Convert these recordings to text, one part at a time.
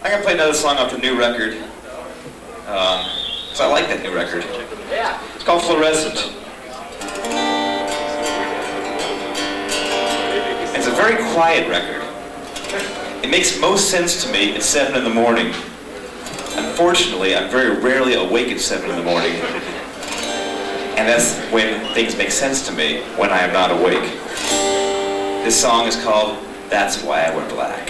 I'm gonna play another song off the new record. Because I like that new record. It's called Fluorescent. It's a very quiet record. It makes most sense to me at 7 in the morning. Unfortunately, I'm very rarely awake at 7 in the morning. And that's when things make sense to me, when I am not awake. This song is called That's Why I Wear Black.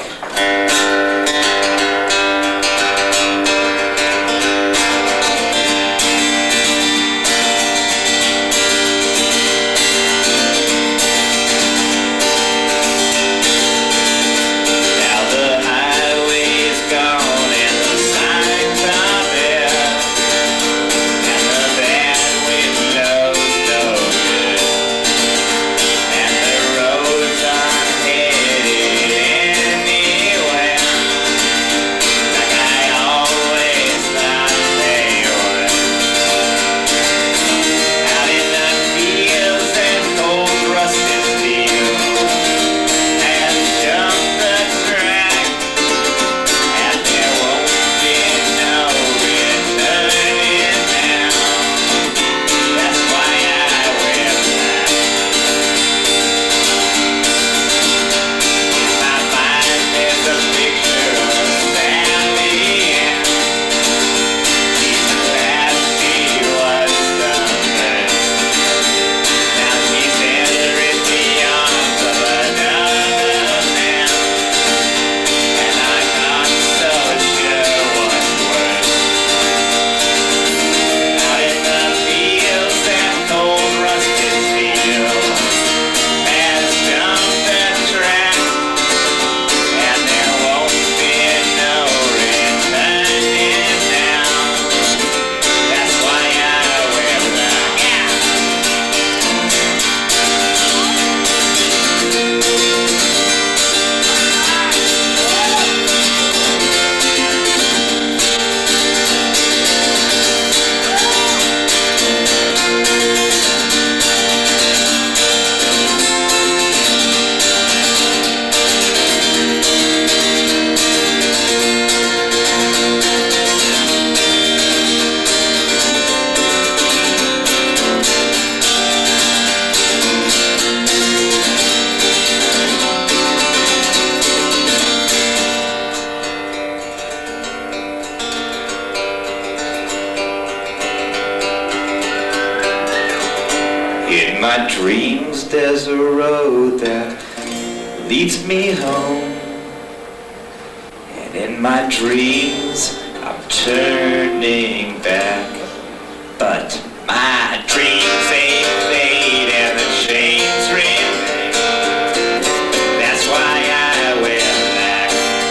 In my dreams there's a road that leads me home, and in my dreams I'm turning back, but my dreams ain't fade and the chains remain. That's why I wear black.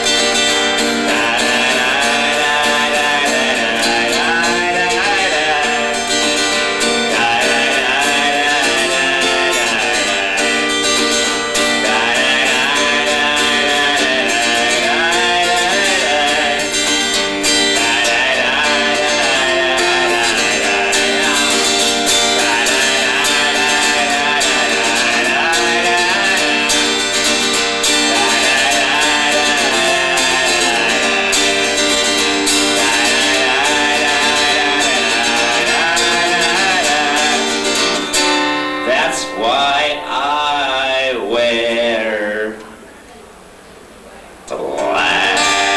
That's why I wear black.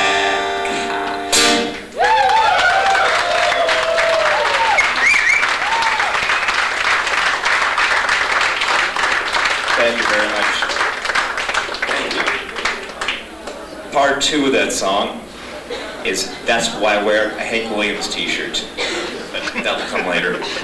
Thank you very much. Thank you. Part 2 of that song is That's Why I Wear a Hank Williams t-shirt. But that'll come later.